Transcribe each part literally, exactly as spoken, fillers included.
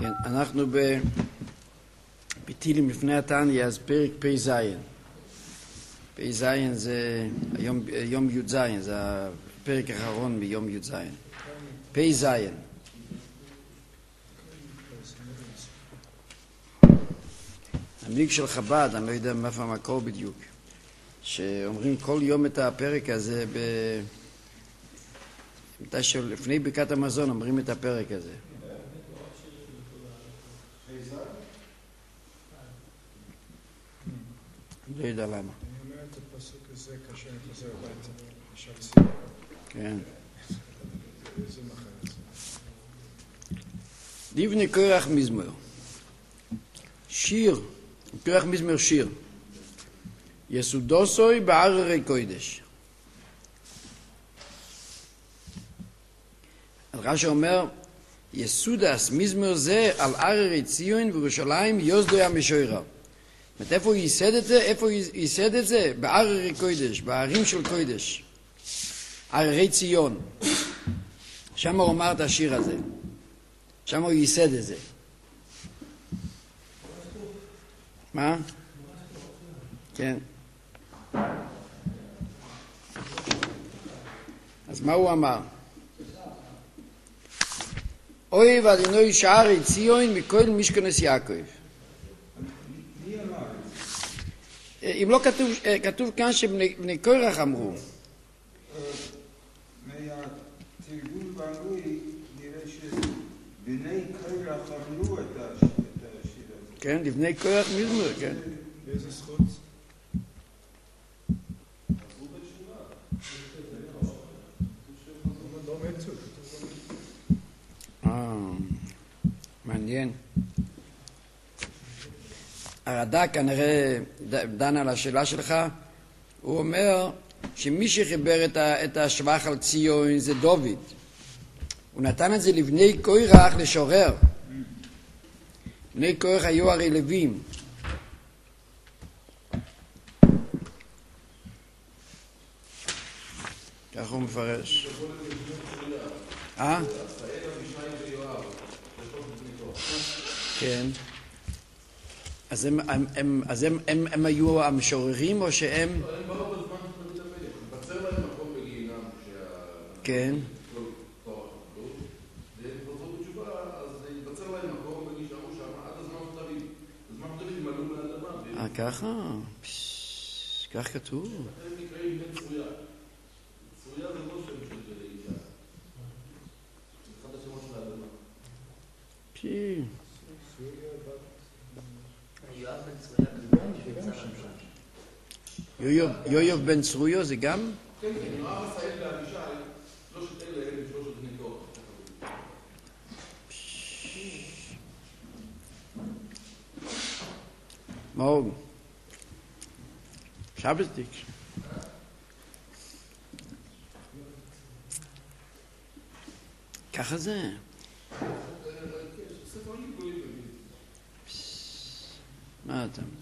כן, אנחנו בתהילים לפני התניא, אז פרק פי זין. פי זין זה היום, יום י' זין, זה הפרק האחרון מיום י' זין. פי זין. המנהיג של חב"ד, אני לא יודע מאיפה המקור בדיוק, שאומרים כל יום את הפרק הזה, ב... לפני ברכת המזון אומרים את הפרק הזה. לא יודע למה. אני אומר את הפסוק הזה כאשר אני חוזר הביתה, עכשיו ציון. כן. איזה מחר זה? דיבני קורח מזמור. שיר, קורח מזמור שיר. יסודוסוי בעררי קודש. רש"י אומר, יסודס מזמור זה על עררי ציון וירושלים יוסדו המשורר. זאת איפה הוא ייסד את זה? איפה הוא ייסד את זה? בעררי קודש, בערים של קודש. עררי ציון. שם הוא אמר את השיר הזה. שם הוא ייסד את זה. מה? כן. אז מה הוא אמר? אוי ואדינוי שערי ציון מכל משכנס יעקב. אם לא כתוב, כתוב כאן שבני קורח אמרו. מהתרגול בעלוי נראה שבני קורח אמרו את השיר הזה. כן, לבני קורח מזמור, כן. באיזה זכות? לא מתו. אה, מעניין. הרד"ק כנראה דן על השאלה שלך, הוא אומר שמי שחיבר את, ה, את השבח על ציון זה דוד. הוא נתן את זה לבני קורח לשורר. בני קורח היו הרי לווים. כך הוא מפרש. אה? כן. אז הם, הם, הם, אז הם, הם, הם היו המשוררים או שהם... הם באו בזמן של תמיד המלך, בצר להם מקום בגיהינם כן. והם חוזרו בתשובה, אז בצר להם מקום ונשארו שם עד הזמן של תמיד. הזמן של תמיד הם עלו מהאדמה. אה, ככה? כך כתוב. הם נקראים בני צרויה. צרויה זה לא שם של אישה. זה אחד השמות של האדמה. פי... יואב בן צרויה זה גם? כן, כן, נוער מסייד לאבישי, שלושת אלה הם שלושת בני קורח. מאור. שבתיק. ככה זה. מה אתה מדבר?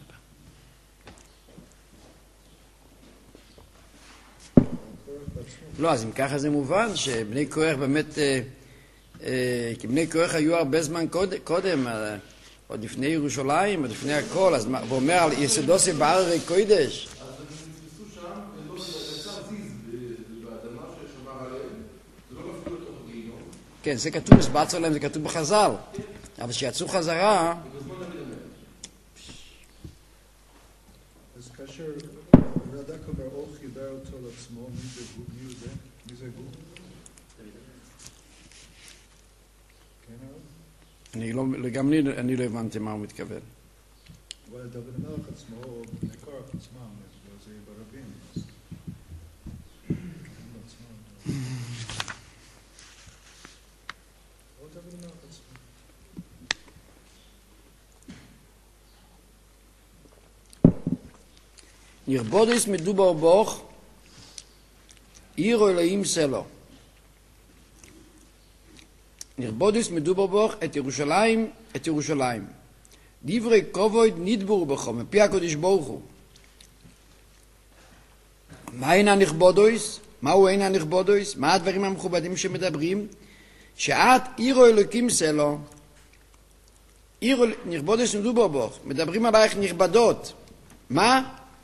לא, אז אם ככה זה מובן שבני קורח באמת, אה, אה, כי בני קורח היו הרבה זמן קודם, קודם אה, עוד לפני ירושלים, עוד לפני הכל, אז הוא אומר על יסודוסי בעררי קודש. אז הם נתפסו שם, ולא יצא זיז באדמה ששמר עליהם, זה לא נפלו לתוך הגיהינום. כן, זה כתוב, הסברתי להם, זה כתוב בחז"ל. אבל שיצאו חזרה... ובזמן תמיד המלך. אז כאשר הרד"ק אומר, או חיבר אותו לעצמו, מי זה הוא? מי זה? מי זה הוא? כן, הרב? אני לא, גם אני, אני לא הבנתי מה הוא מתכוון. אבל דוד המלך עצמו, או בני קורח עצמם, זה יהיה ברבים. אז... הם עצמם. או דוד המלך עצמו. נרבודס מדובר בוך, עיר אלוהים סלו. נרבודס מדובר בוך את ירושלים, את ירושלים. דברי כבוד נדברו בכו, מפי הקדוש ברוך הוא. מה אין הנכבודויס? מהו אין הנכבודויס? מה הדברים המכובדים שמדברים? שאת עירו אלוקים סלו, עיר נכבודס מדובר בו, מדברים עלייך נכבדות. מה?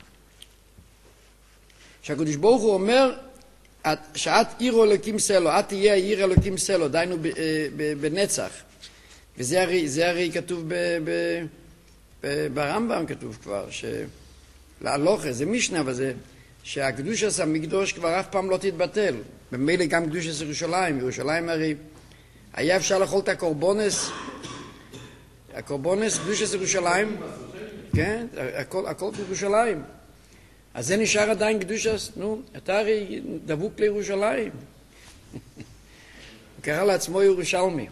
שהקדוש ברוך הוא אומר, את, שאת עיר אלוקים סלו, את תהיה עיר אלוקים סלו, דיינו ב, ב, בנצח. וזה הרי, זה הרי כתוב ב, ב, ב, ברמב"ם כתוב כבר, שלהלוכה, זה משנה, אבל זה, שהקדושת המקדוש כבר אף פעם לא תתבטל. במילא גם קדושת ירושלים, ירושלים הרי, היה אפשר לאכול את הקורבונס, הקורבונס, קדושת ירושלים, כן, הכל, הכל בירושלים. אז זה נשאר עדיין קדושת, נו, אתה הרי דבוק לירושלים. הוא קרא לעצמו ירושלמי.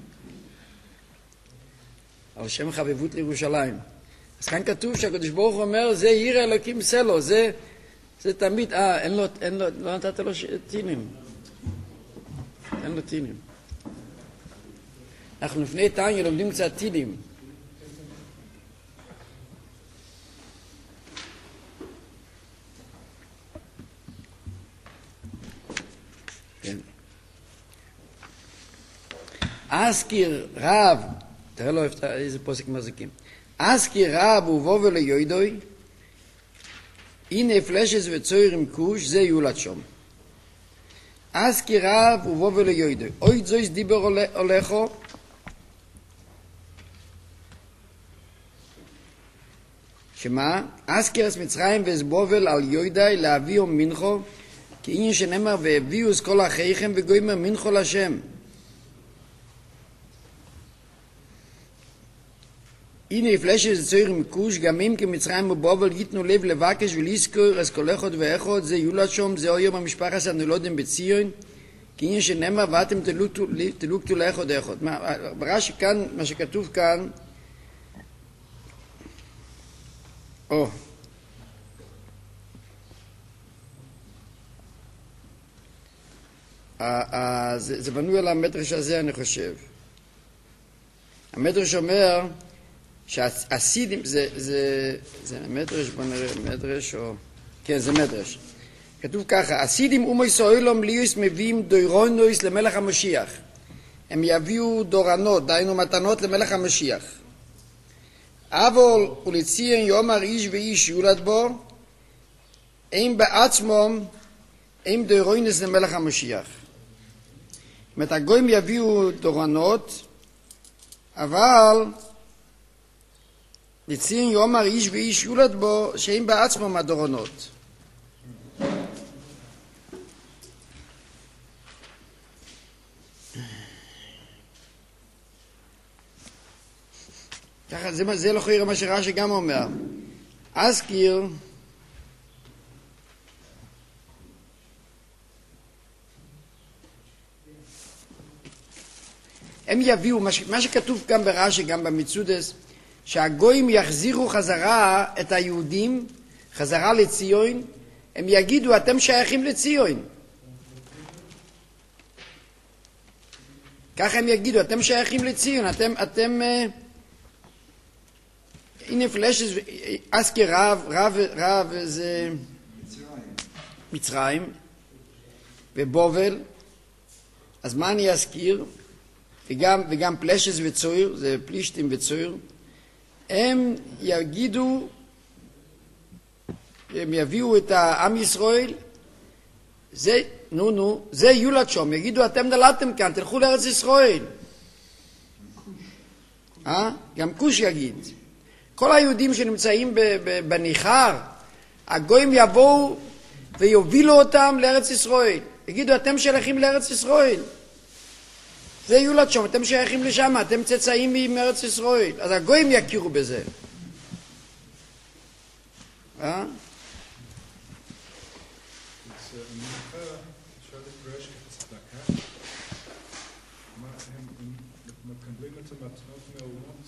על שם חביבות לירושלים. אז כאן כתוב שהקדוש ברוך הוא אומר, זה עיר אלוקים סלו, זה, זה תמיד, אה, אין לו, אין לו, לא נתת לו טינים. אין לו טינים. אנחנו לפני תניא לומדים קצת טינים. כן. אזכיר רב, תראה לו איזה פוסק מחזיקים. אזכיר רב ובוא וליודוי, הנה פלשס וצויר עם כוש, זה יולד שום. אזכיר רב ובוא וליודוי, אוי זויס דיבר הולכו, שמה? אזכירס מצרים וסבובל על יוידאי להביאו מנחו, כי עניין שנאמר והביאו את כל אחייכם וגוימר מנחו לשם. הנה הפלשת צויר עם כוש, גם אם כמצרים ובובל ייתנו לב לבקש ולזכור את כל אחד ואחד, זה יולד שום, זה אויר במשפחת הנולדים בציון, כי עניין שנאמר ואתם תלוקתו לאחד ואחד. ברש"י כאן, מה שכתוב כאן, או, זה בנוי על המדרש הזה, אני חושב. המדרש אומר שהסידים, זה, זה, זה מדרש, בוא נראה, מדרש או, כן, זה מדרש. כתוב ככה, הסידים אומי סוילום ליוס מביאים דוירונויס למלך המשיח. הם יביאו דורנות, דיינו מתנות למלך המשיח. אבל ולציין יאמר איש ואיש יולד בו, הם בעצמם, הם דוירונויס למלך המשיח. זאת אומרת, הגויים יביאו דורנות, אבל לציין יאמר איש ואיש יולד בו, שהם בעצמם הדורנות. ככה, זה, זה לא חיירה מה שרש"י גם אומר. אזכיר, הם יביאו, מה, ש, מה שכתוב גם ברש"י, גם במצודס, שהגויים יחזירו חזרה את היהודים, חזרה לציון, הם יגידו, אתם שייכים לציון. ככה הם יגידו, אתם שייכים לציון, אתם, אתם, הנה פלשס, אזכיר רב, רב, רב זה מצרים. מצרים, ובובל, אז מה אני אזכיר? וגם, וגם פלשס וצויר, זה פלישתים וצויר, הם יגידו, הם יביאו את העם ישראל, זה, נו נו, זה יולד שום, יגידו אתם נולדתם כאן, תלכו לארץ ישראל. אה? גם כוש יגיד. כל היהודים שנמצאים בניכר, הגויים יבואו ויובילו אותם לארץ ישראל. יגידו אתם שייכים לארץ ישראל. זה יולד שום, אתם שייכים לשם, אתם צאצאים מארץ ישראל. אז הגויים יכירו בזה. אה? אפשר לפרש כצדקה? מה, הם מקבלים את המתנות מהאומות?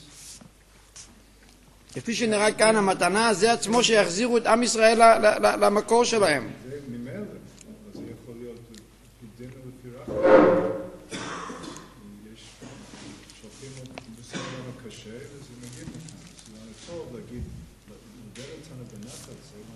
כפי שנראה כאן, המתנה זה עצמו שיחזירו את עם ישראל למקור שלהם. זה ממילא, אבל זה יכול להיות לפי דין ולפי רחם. יש, שולחים בסדר קשה, וזה מגיע לכאן. זה לא טוב להגיד, לדבר אותנו בנחת, זה מה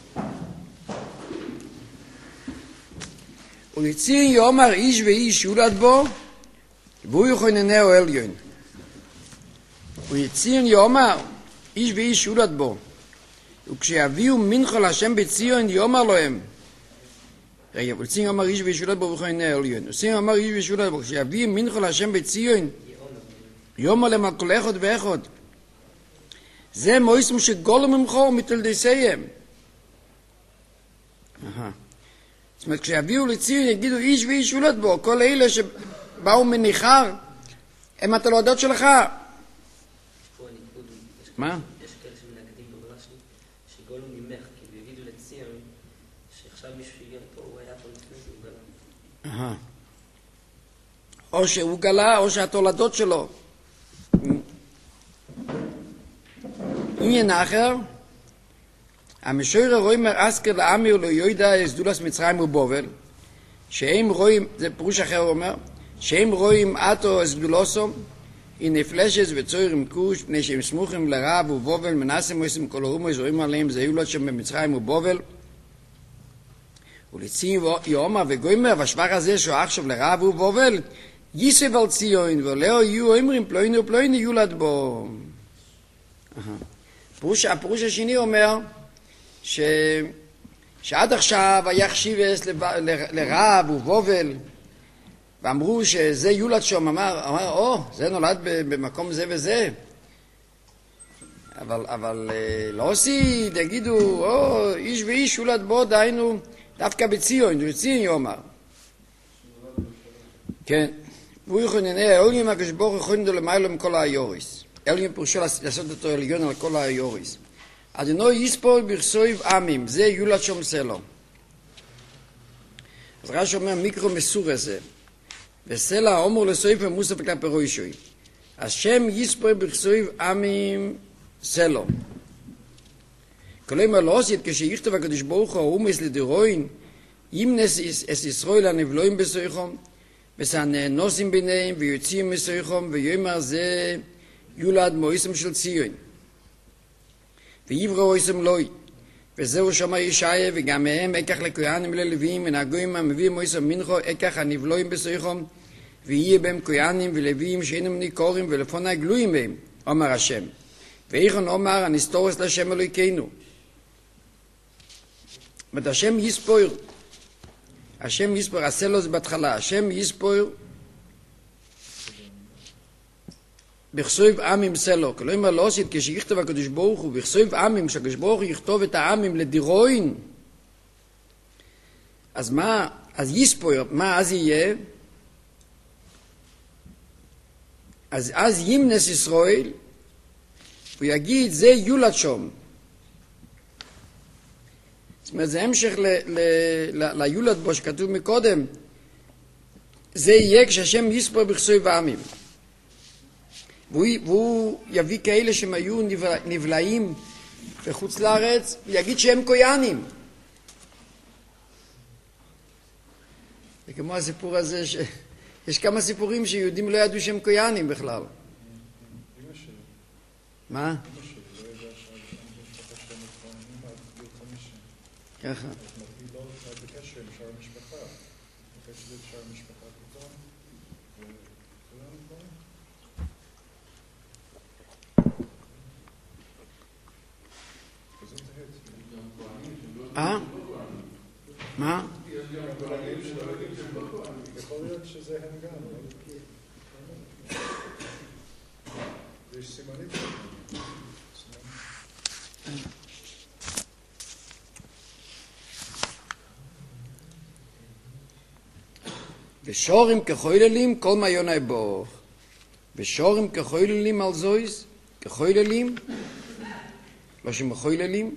שמותר. ולציין יאמר איש ואיש יולד בו, והוא יכוננהו עליון. ויציון יאמר, איש ואיש שולט בו. וכשיביאו מנחה להשם בציון יאמר להם, רגע, וציון יאמר איש ואיש שולט בו וכהן העליון. וציון יאמר איש ואיש שולט בו, כשיביאו מנחה להשם בציון יאמר להם על כל אחד ואחד. זה מויסם שגולו ממך ומתולדסיהם. זאת אומרת, כשיביאו לציון יגידו איש ואיש שולט בו, כל אלה שבאו מניחר, הם התולדות שלך. מה? יש כאלה שמנגדים ברש"י, שגולו ממך, כי יגידו לציון, שעכשיו מישהו שהגיע לפה, הוא היה פה לפני זה, הוא גלה. או שהוא גלה, או שהתולדות שלו. עניין אחר, המשורר רואים אסקר לעמי ולא יודע סדולס מצרים ובובל, שהם רואים, זה פירוש אחר הוא אומר, שהם רואים אתו סדולוסו, הנה פלשס וצוירים כוש, פני שהם סמוכים לרב ובובל, מנסים עושים כל הרומו, זורים עליהם, זה היו לו שם במצרים ובובל, ולציין יאמר וגוימר, והשבח הזה שהוא עכשיו לרב ובובל, ייסב על ציון, ולאו יהיו אומרים פלויני ופלויני יולד בו. הפירוש השני אומר, ש... שעד עכשיו היה חשיבס לב... לרב ובובל, ואמרו שזה יולד שם, אמר, אמר, או, זה נולד במקום זה וזה. אבל, אבל לא עושים, יגידו, או, איש ואיש יולד בו, דהיינו, דווקא בציון, בציון יאמר. כן. והוא יכונן, אלוהים הקדוש ברוך הוא יכונן למיילו מכל היוריס. אלוהים פירושו לעשות אותו עליון על כל היוריס. אדוני יספור ברסויב עמים, זה יולד שום סלו. אז רש"י אומר מיקרו מסור הזה. וסלע אומר לסויף ומוסף כלפי רוישוי. השם יספור ברסויב עמים סלו. כלומר לא עשית כשיכתוב הקדוש ברוך הוא אומס לדירוין, ימנס את ישראל הנבלויים בסויכם, וסננוסים ביניהם ויוצאים מסויכם, ויאמר זה יולד מויסם של ציון. ויבראו מויסם לוי. וזהו שמע ישעיה, וגם מהם אקח לכהנים וללוויים, ונהגויים המביאים מויסם מנחו, אקח הנבלויים בסויכם, ויהיה בהם כהנים ולוויים שאינם ניכורים ולפוני גלויים בהם, אומר השם. ואיכון אומר הנסתורס להשם אלוהינו. ואת השם יספור, השם יספור, עשה לו זה בהתחלה, השם יספור בכסויב עמים סלו, כלומר לא עשית כשיכתוב הקדוש ברוך הוא, בכסויב עמים, שהקדוש ברוך הוא יכתוב את העמים לדירוין, אז מה, אז יספור, מה אז יהיה? אז אז ימנס ישראל, הוא יגיד זה יולד שום. זאת אומרת, זה המשך ל, ל, ל, ליולד בו שכתוב מקודם, זה יהיה כשהשם יספור בכסויב העמים. והוא, והוא יביא כאלה שהם היו נבלעים בחוץ לארץ, ויגיד שהם כהנים. זה כמו הסיפור הזה, ש... יש כמה סיפורים שיהודים לא ידעו שהם כהנים בכלל. מה? ככה. היא לא בקשר עם שאר המשפחה. בקשר עם שאר המשפחה פתאום, וכולנו כהנים. אה? מה? יכול להיות שזה הם גם. יש סימנים. ושורים כחויללים כל מה יונה בוך. ושורים כחויללים על זויס, כחויללים, לא שמחויללים,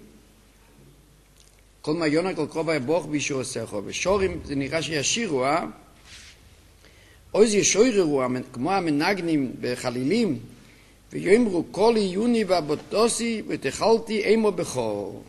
כל מה יונה כל קרובה בוך בישור עשךו. ושורים זה נראה שישירו, אה? אוי זה ישויררו, כמו המנגנים בחלילים, ויאמרו כל עיוני והבוטוסי ותחלתי אימו בכור.